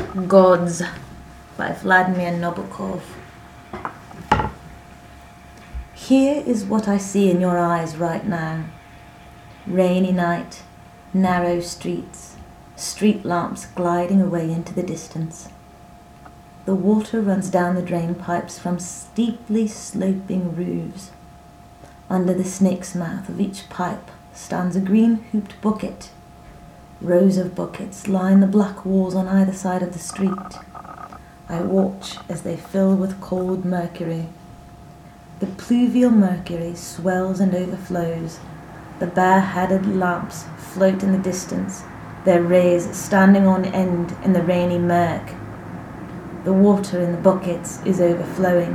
Gods by Vladimir Nabokov. Here is what I see in your eyes right now. Rainy night, narrow streets, street lamps gliding away into the distance. The water runs down the drain pipes from steeply sloping roofs. Under the snake's mouth of each pipe stands a green hooped bucket. Rows of buckets line the black walls on either side of the street. I watch as they fill with cold mercury. The pluvial mercury swells and overflows. The bare-headed lamps float in the distance, their rays standing on end in the rainy murk. The water in the buckets is overflowing.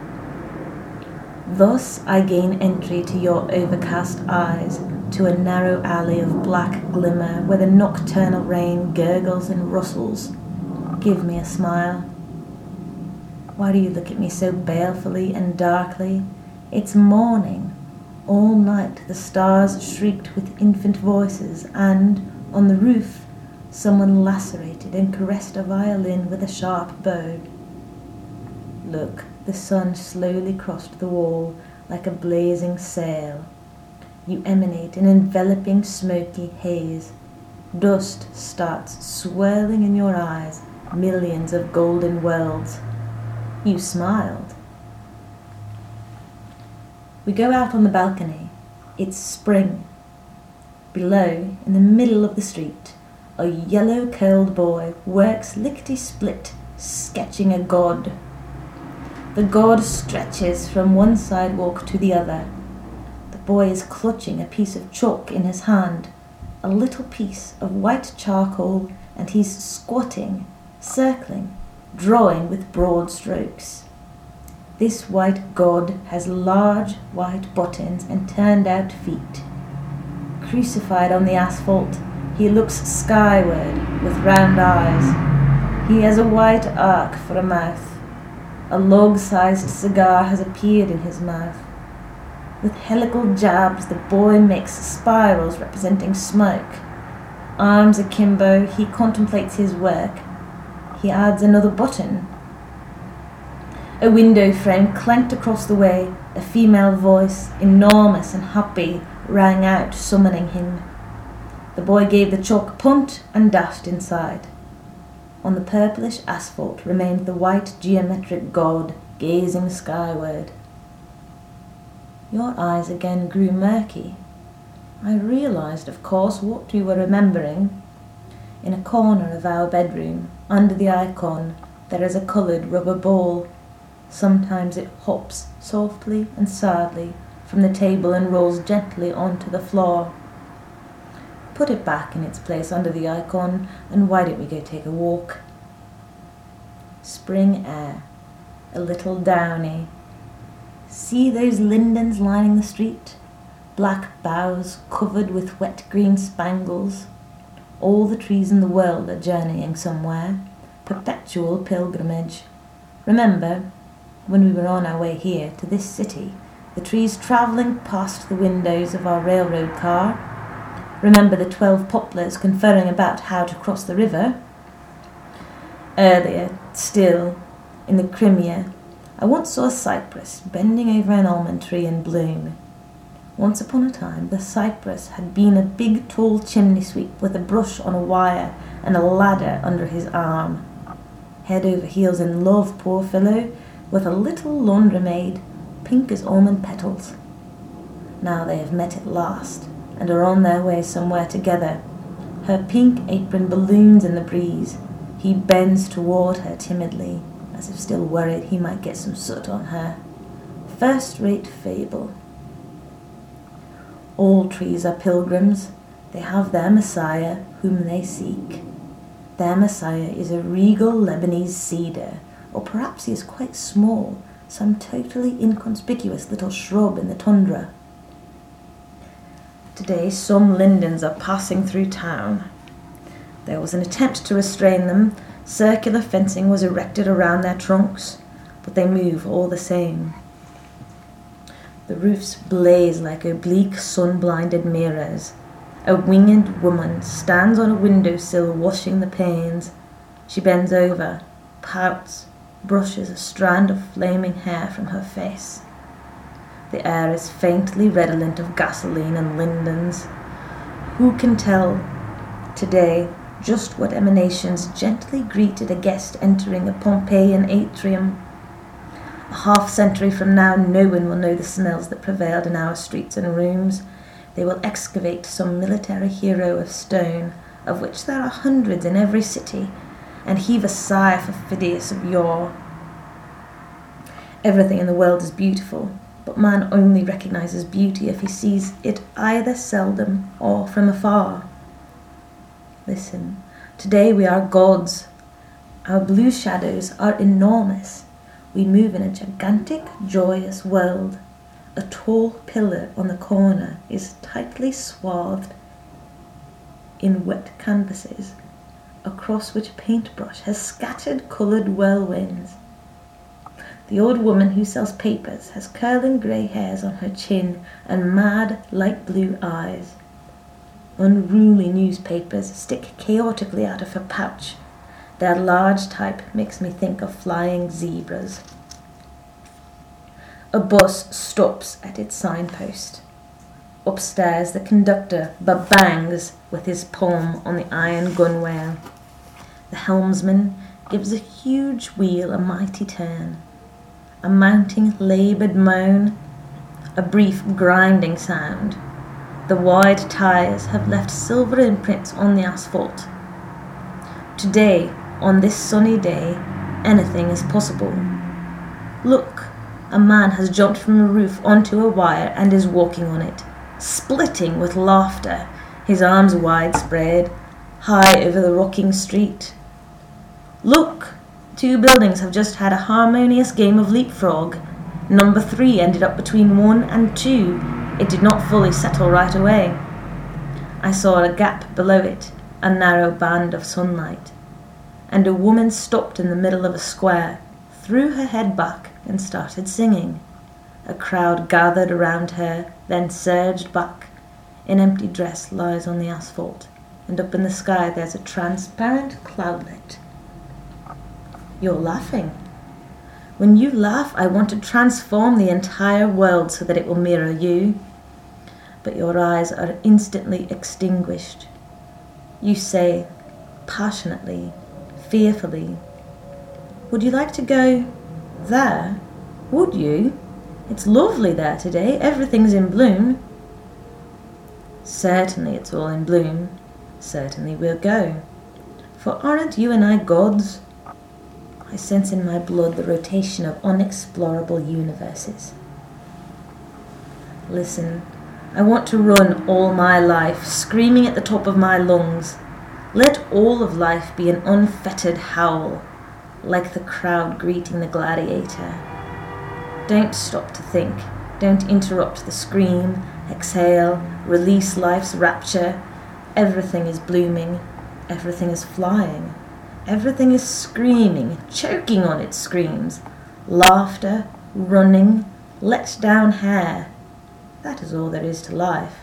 Thus I gain entry to your overcast eyes, to a narrow alley of black glimmer where the nocturnal rain gurgles and rustles. Give me a smile. Why do you look at me so balefully and darkly? It's morning. All night the stars shrieked with infant voices, and, on the roof, someone lacerated and caressed a violin with a sharp bow. Look, the sun slowly crossed the wall like a blazing sail. You emanate an enveloping smoky haze. Dust starts swirling in your eyes, millions of golden worlds. You smiled. We go out on the balcony. It's spring. Below, in the middle of the street, a yellow-curled boy works lickety-split, sketching a god. The god stretches from one sidewalk to the other. The boy is clutching a piece of chalk in his hand, a little piece of white charcoal, and he's squatting, circling, drawing with broad strokes. This white god has large white buttons and turned-out feet. Crucified on the asphalt, he looks skyward with round eyes. He has a white arc for a mouth. A log-sized cigar has appeared in his mouth. With helical jabs, the boy makes spirals representing smoke. Arms akimbo, he contemplates his work. He adds another button. A window frame clanked across the way. A female voice, enormous and happy, rang out, summoning him. The boy gave the chalk a punt and dashed inside. On the purplish asphalt remained the white geometric god, gazing skyward. Your eyes again grew murky. I realized, of course, what you were remembering. In a corner of our bedroom, under the icon, there is a coloured rubber ball. Sometimes it hops softly and sadly from the table and rolls gently onto the floor. Put it back in its place under the icon, and why don't we go take a walk? Spring air, a little downy. See those lindens lining the street? Black boughs covered with wet green spangles. All the trees in the world are journeying somewhere. Perpetual pilgrimage. Remember, when we were on our way here to this city, the trees travelling past the windows of our railroad car. Remember the 12 poplars conferring about how to cross the river? Earlier, still, in the Crimea, I once saw a cypress bending over an almond tree in bloom. Once upon a time, the cypress had been a big, tall chimney sweep with a brush on a wire and a ladder under his arm. Head over heels in love, poor fellow, with a little laundry maid, pink as almond petals. Now they have met at last, and are on their way somewhere together. Her pink apron balloons in the breeze. He bends toward her timidly, as if still worried he might get some soot on her. First-rate fable. All trees are pilgrims. They have their Messiah, whom they seek. Their Messiah is a regal Lebanese cedar, or perhaps he is quite small, some totally inconspicuous little shrub in the tundra. Today, some lindens are passing through town. There was an attempt to restrain them. Circular fencing was erected around their trunks, but they move all the same. The roofs blaze like oblique, sun-blinded mirrors. A winged woman stands on a windowsill washing the panes. She bends over, pouts, brushes a strand of flaming hair from her face. The air is faintly redolent of gasoline and lindens. Who can tell today just what emanations gently greeted a guest entering a Pompeian atrium? A half-century from now, no one will know the smells that prevailed in our streets and rooms. They will excavate some military hero of stone, of which there are hundreds in every city, and heave a sigh for Phidias of yore. Everything in the world is beautiful, but man only recognizes beauty if he sees it either seldom or from afar. Listen, today we are gods. Our blue shadows are enormous. We move in a gigantic, joyous world. A tall pillar on the corner is tightly swathed in wet canvases, across which a paintbrush has scattered coloured whirlwinds. The old woman who sells papers has curling grey hairs on her chin and mad, light blue eyes. Unruly newspapers stick chaotically out of her pouch. Their large type makes me think of flying zebras. A bus stops at its signpost. Upstairs, the conductor bangs with his palm on the iron gunwale. The helmsman gives a huge wheel a mighty turn. A mounting laboured moan, a brief grinding sound. The wide tyres have left silver imprints on the asphalt. Today, on this sunny day, anything is possible. Look, a man has jumped from a roof onto a wire and is walking on it, splitting with laughter, his arms widespread, high over the rocking street. Look! 2 buildings have just had a harmonious game of leapfrog. Number 3 ended up between 1 and 2. It did not fully settle right away. I saw a gap below it, a narrow band of sunlight. And a woman stopped in the middle of a square, threw her head back and started singing. A crowd gathered around her, then surged back. An empty dress lies on the asphalt, and up in the sky there's a transparent cloudlet. You're laughing. When you laugh, I want to transform the entire world so that it will mirror you. But your eyes are instantly extinguished. You say, passionately, fearfully, would you like to go there? Would you? It's lovely there today. Everything's in bloom. Certainly it's all in bloom. Certainly we'll go. For aren't you and I gods? I sense in my blood the rotation of unexplorable universes. Listen, I want to run all my life, screaming at the top of my lungs. Let all of life be an unfettered howl, like the crowd greeting the gladiator. Don't stop to think. Don't interrupt the scream, exhale, release life's rapture. Everything is blooming. Everything is flying. Everything is screaming, choking on its screams. Laughter, running, let down hair. That is all there is to life.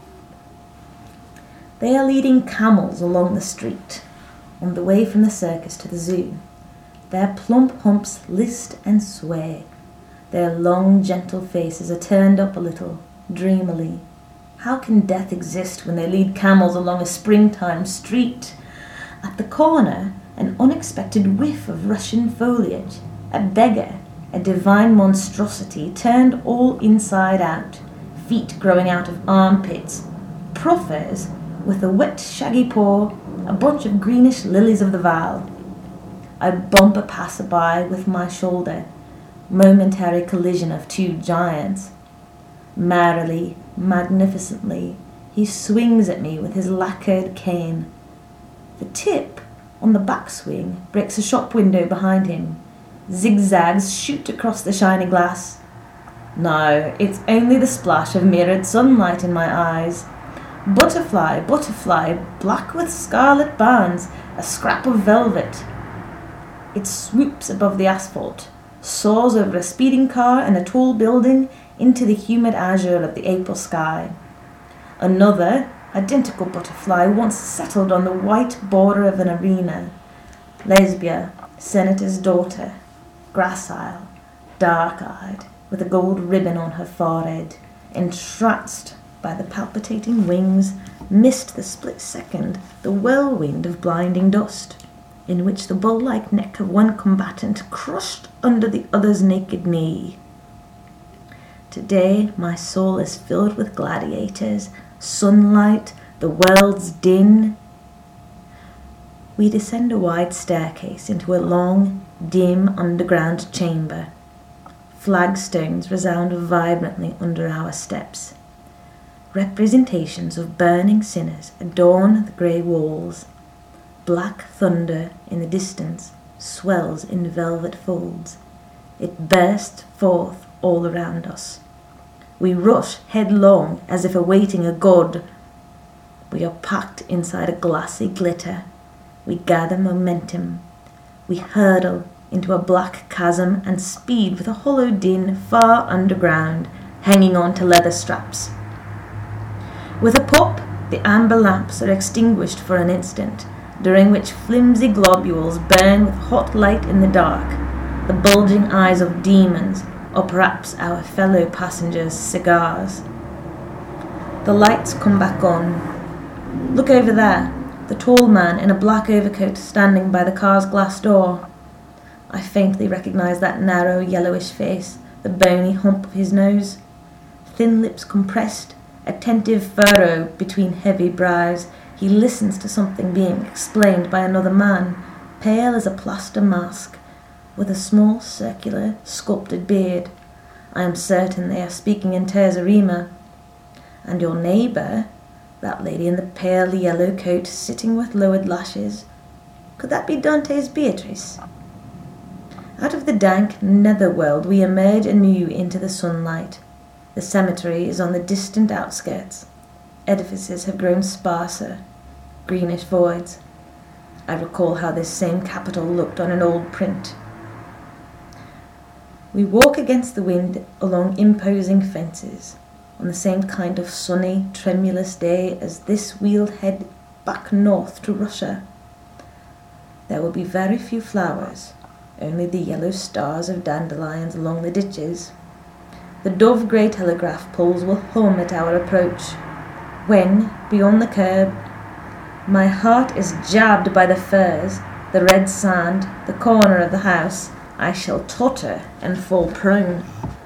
They are leading camels along the street, on the way from the circus to the zoo. Their plump humps list and sway. Their long, gentle faces are turned up a little, dreamily. How can death exist when they lead camels along a springtime street? At the corner, an unexpected whiff of Russian foliage. A beggar, a divine monstrosity turned all inside out, feet growing out of armpits, proffers with a wet shaggy paw, a bunch of greenish lilies of the Val. I bump a passerby with my shoulder, momentary collision of 2 giants. Merrily, magnificently, he swings at me with his lacquered cane. The tip on the backswing breaks a shop window behind him. Zigzags shoot across the shiny glass. No, it's only the splash of mirrored sunlight in my eyes. Butterfly, butterfly, black with scarlet bands, a scrap of velvet. It swoops above the asphalt, soars over a speeding car and a tall building into the humid azure of the April sky. Another, identical butterfly once settled on the white border of an arena. Lesbia, senator's daughter, gracile, dark-eyed, with a gold ribbon on her forehead, entranced by the palpitating wings, missed the split second the whirlwind of blinding dust, in which the bull-like neck of one combatant crushed under the other's naked knee. Today my soul is filled with gladiators, sunlight, the world's din. We descend a wide staircase into a long, dim underground chamber. Flagstones resound vibrantly under our steps. Representations of burning sinners adorn the grey walls. Black thunder in the distance swells in velvet folds. It bursts forth all around us. We rush headlong as if awaiting a god. We are packed inside a glassy glitter. We gather momentum. We hurtle into a black chasm and speed with a hollow din far underground, hanging on to leather straps. With a pop, the amber lamps are extinguished for an instant, during which flimsy globules burn with hot light in the dark, the bulging eyes of demons, or perhaps our fellow passengers' cigars. The lights come back on. Look over there, the tall man in a black overcoat standing by the car's glass door. I faintly recognise that narrow yellowish face, the bony hump of his nose, thin lips compressed, attentive furrow between heavy brows. He listens to something being explained by another man, pale as a plaster mask, with a small circular sculpted beard. I am certain they are speaking in terza rima. And your neighbour, that lady in the pale yellow coat sitting with lowered lashes, could that be Dante's Beatrice? Out of the dank netherworld we emerge anew into the sunlight. The cemetery is on the distant outskirts. Edifices have grown sparser, greenish voids. I recall how this same capital looked on an old print. We walk against the wind along imposing fences. On the same kind of sunny, tremulous day as this we'll head back north to Russia. There will be very few flowers, only the yellow stars of dandelions along the ditches. The dove-grey telegraph poles will hum at our approach, when, beyond the curb, my heart is jabbed by the firs, the red sand, the corner of the house. I shall totter and fall prone.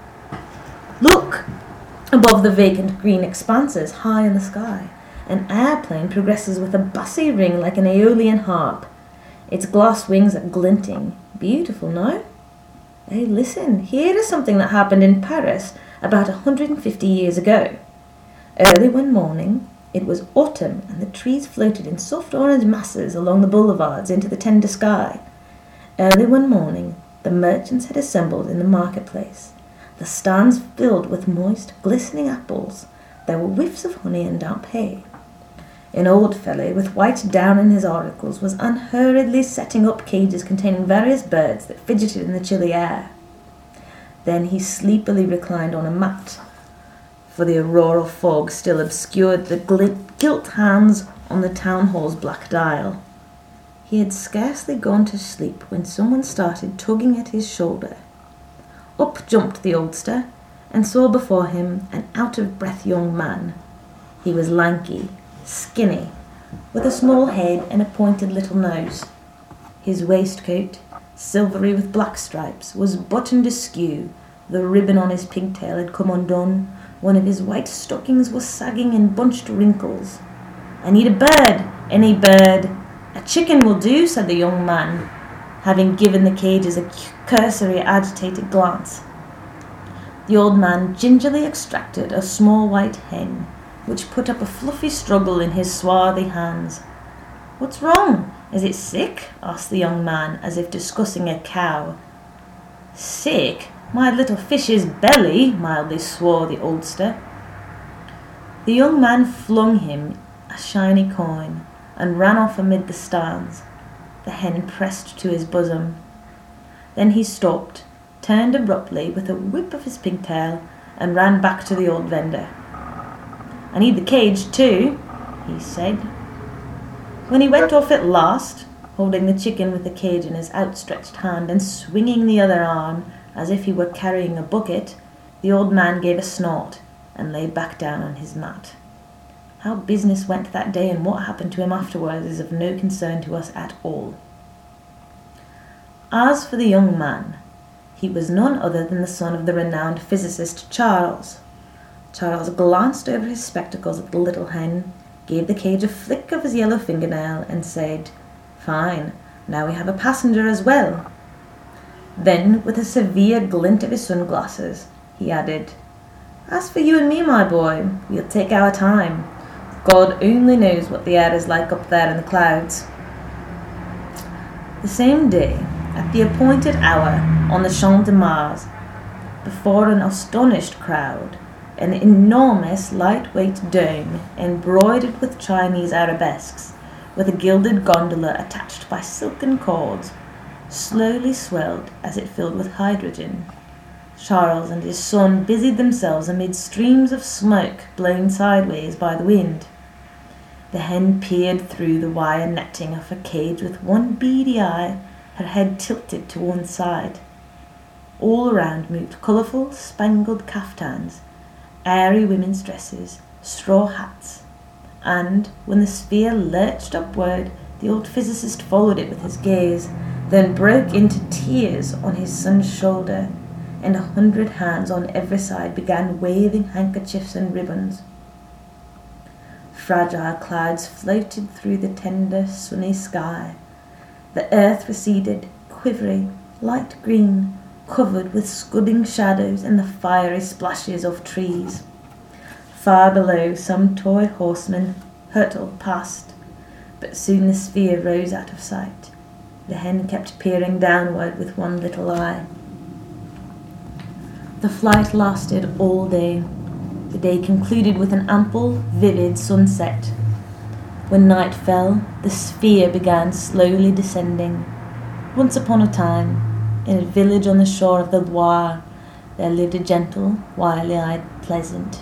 Look! Above the vacant green expanses, high in the sky, an airplane progresses with a bassy ring like an aeolian harp. Its glass wings are glinting. Beautiful, no? Hey, listen, here is something that happened in Paris about 150 years ago. Early one morning, it was autumn, and the trees floated in soft orange masses along the boulevards into the tender sky. Early one morning, the merchants had assembled in the marketplace, the stands filled with moist, glistening apples. There were whiffs of honey and damp hay. An old fellow with white down in his auricles was unhurriedly setting up cages containing various birds that fidgeted in the chilly air. Then he sleepily reclined on a mat, for the auroral fog still obscured the gilt hands on the town hall's black dial. He had scarcely gone to sleep when someone started tugging at his shoulder. Up jumped the oldster, and saw before him an out-of-breath young man. He was lanky, skinny, with a small head and a pointed little nose. His waistcoat, silvery with black stripes, was buttoned askew. The ribbon on his pigtail had come undone. One of his white stockings was sagging in bunched wrinkles. "I need a bird, any bird." "A chicken will do," said the young man, having given the cages a cursory, agitated glance. The old man gingerly extracted a small white hen, which put up a fluffy struggle in his swarthy hands. "What's wrong? Is it sick?" asked the young man, as if discussing a cow. "Sick? My little fish's belly," mildly swore the oldster. The young man flung him a shiny coin and ran off amid the stands. The hen pressed to his bosom. Then he stopped, turned abruptly with a whip of his pigtail, and ran back to the old vendor. "I need the cage too," he said. When he went off at last, holding the chicken with the cage in his outstretched hand and swinging the other arm as if he were carrying a bucket, the old man gave a snort and lay back down on his mat. How business went that day and what happened to him afterwards is of no concern to us at all. As for the young man, he was none other than the son of the renowned physicist Charles. Charles glanced over his spectacles at the little hen, gave the cage a flick of his yellow fingernail, and said, "Fine, now we have a passenger as well." Then, with a severe glint of his sunglasses, he added, "As for you and me, my boy, we'll take our time. God only knows what the air is like up there in the clouds." The same day, at the appointed hour, on the Champ de Mars, before an astonished crowd, an enormous lightweight dome embroidered with Chinese arabesques, with a gilded gondola attached by silken cords, slowly swelled as it filled with hydrogen. Charles and his son busied themselves amid streams of smoke blown sideways by the wind. The hen peered through the wire netting of her cage with one beady eye, her head tilted to one side. All around moved colourful, spangled caftans, airy women's dresses, straw hats, and when the sphere lurched upward, the old physicist followed it with his gaze, then broke into tears on his son's shoulder, and 100 hands on every side began waving handkerchiefs and ribbons. Fragile clouds floated through the tender, sunny sky. The earth receded, quivering, light green, covered with scudding shadows and the fiery splashes of trees. Far below, some toy horsemen hurtled past, but soon the sphere rose out of sight. The hen kept peering downward with one little eye. The flight lasted all day. The day concluded with an ample, vivid sunset. When night fell, the sphere began slowly descending. Once upon a time, in a village on the shore of the Loire, there lived a gentle, wily-eyed peasant.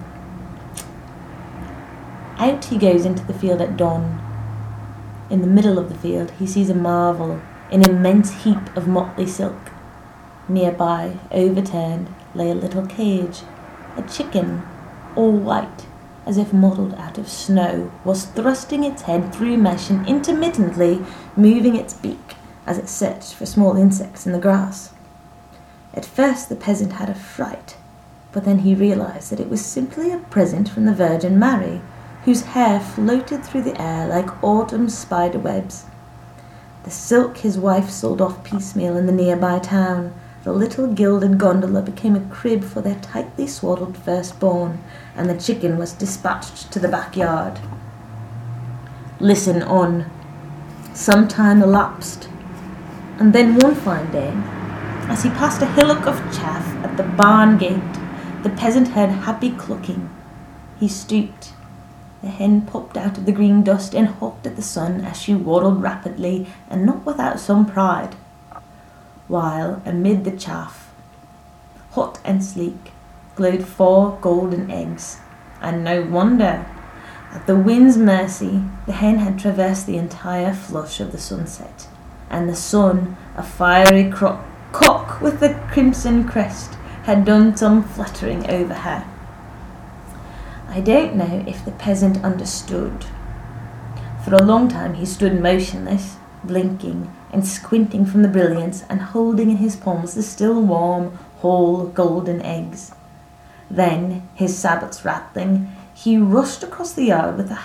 Out he goes into the field at dawn. In the middle of the field he sees a marvel, an immense heap of motley silk. Nearby, overturned, lay a little cage. A chicken, all white, as if modelled out of snow, was thrusting its head through mesh and intermittently moving its beak as it searched for small insects in the grass. At first the peasant had a fright, but then he realised that it was simply a present from the Virgin Mary, whose hair floated through the air like autumn spider webs. The silk his wife sold off piecemeal in the nearby town. The little gilded gondola became a crib for their tightly swaddled firstborn, and the chicken was dispatched to the backyard. Listen on. Some time elapsed, and then one fine day, as he passed a hillock of chaff at the barn gate, the peasant heard happy clucking. He stooped. The hen popped out of the green dust and hopped at the sun as she waddled rapidly, and not without some pride. While, amid the chaff, hot and sleek, glowed 4 golden eggs. And no wonder. At the wind's mercy, the hen had traversed the entire flush of the sunset, and the sun, a fiery cock with a crimson crest, had done some fluttering over her. I don't know if the peasant understood. For a long time he stood motionless, blinking and squinting from the brilliance and holding in his palms the still warm, whole golden eggs. Then, his sabots rattling, he rushed across the yard with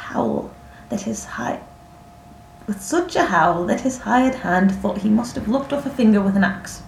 such a howl that his hired hand thought he must have lopped off a finger with an axe.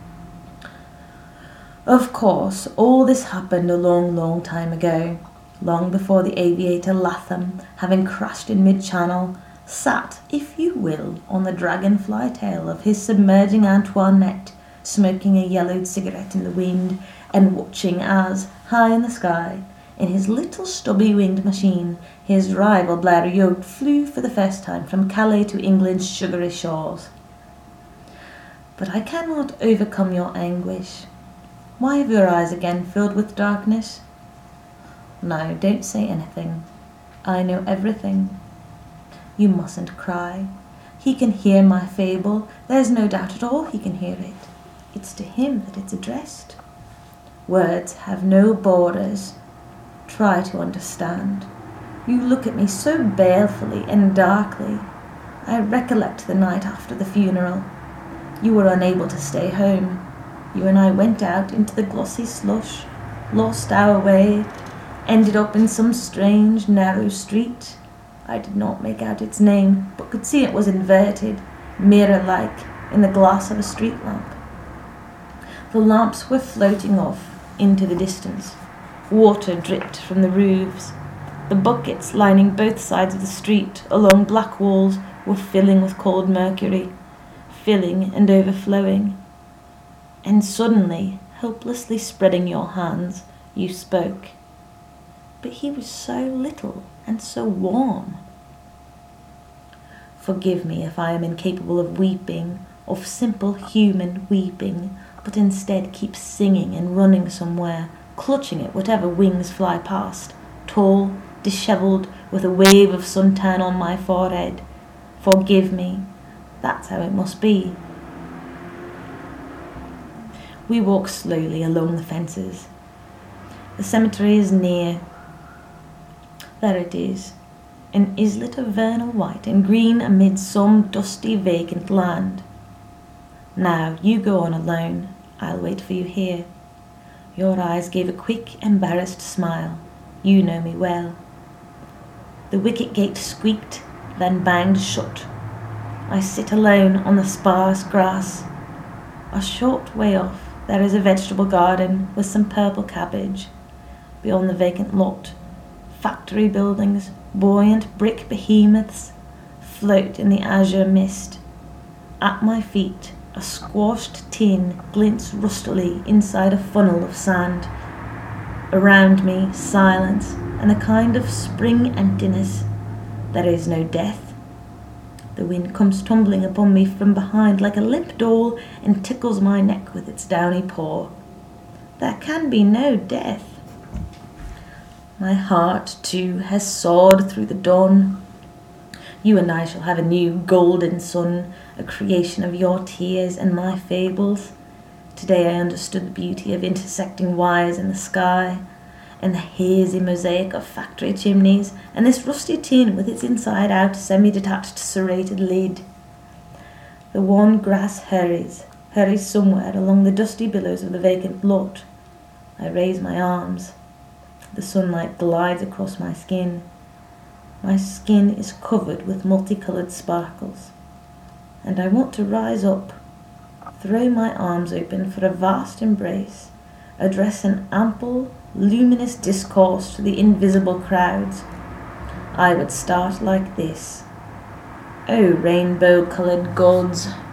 Of course, all this happened a long, long time ago, long before the aviator Latham, having crashed in mid-channel, sat, if you will, on the dragonfly tail of his submerging Antoinette, smoking a yellowed cigarette in the wind, and watching as, high in the sky, in his little stubby winged machine, his rival Blériot flew for the first time from Calais to England's sugary shores. But I cannot overcome your anguish. Why have your eyes again filled with darkness? No, don't say anything. I know everything. You mustn't cry. He can hear my fable. There's no doubt at all he can hear it. It's to him that it's addressed. Words have no borders. Try to understand. You look at me so balefully and darkly. I recollect the night after the funeral. You were unable to stay home. You and I went out into the glossy slush, lost our way, ended up in some strange, narrow street. I did not make out its name, but could see it was inverted, mirror-like, in the glass of a street lamp. The lamps were floating off into the distance. Water dripped from the roofs. The buckets lining both sides of the street along black walls were filling with cold mercury, filling and overflowing. And suddenly, helplessly spreading your hands, you spoke. But he was so little and so warm. Forgive me if I am incapable of weeping, of simple human weeping, but instead keep singing and running somewhere, clutching at whatever wings fly past, tall, dishevelled, with a wave of suntan on my forehead. Forgive me. That's how it must be. We walk slowly along the fences. The cemetery is near. There it is, an islet of vernal white and green amid some dusty vacant land. Now you go on alone. I'll wait for you here. Your eyes gave a quick, embarrassed smile. You know me well. The wicket gate squeaked, then banged shut. I sit alone on the sparse grass. A short way off there is a vegetable garden with some purple cabbage. Beyond the vacant lot, factory buildings, buoyant brick behemoths, float in the azure mist. At my feet, a squashed tin glints rustily inside a funnel of sand. Around me, silence and a kind of spring emptiness. There is no death. The wind comes tumbling upon me from behind like a limp doll and tickles my neck with its downy paw. There can be no death. My heart, too, has soared through the dawn. You and I shall have a new golden sun, a creation of your tears and my fables. Today I understood the beauty of intersecting wires in the sky, and the hazy mosaic of factory chimneys, and this rusty tin with its inside-out, semi-detached, serrated lid. The wan grass hurries somewhere along the dusty billows of the vacant lot. I raise my arms. The sunlight glides across my skin. My skin is covered with multicoloured sparkles, and I want to rise up, throw my arms open for a vast embrace, address an ample, luminous discourse to the invisible crowds. I would start like this. O rainbow-coloured gods,